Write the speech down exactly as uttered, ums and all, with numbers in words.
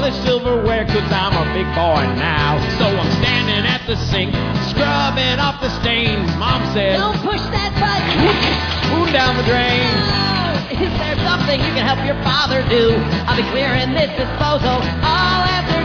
the silverware, cause I'm a big boy now. So I'm standing at the sink, scrubbing off the stains. Mom said, don't push that button. spoon down the drain. Oh, is there something you can help your father do? I'll be clearing this disposal all afternoon.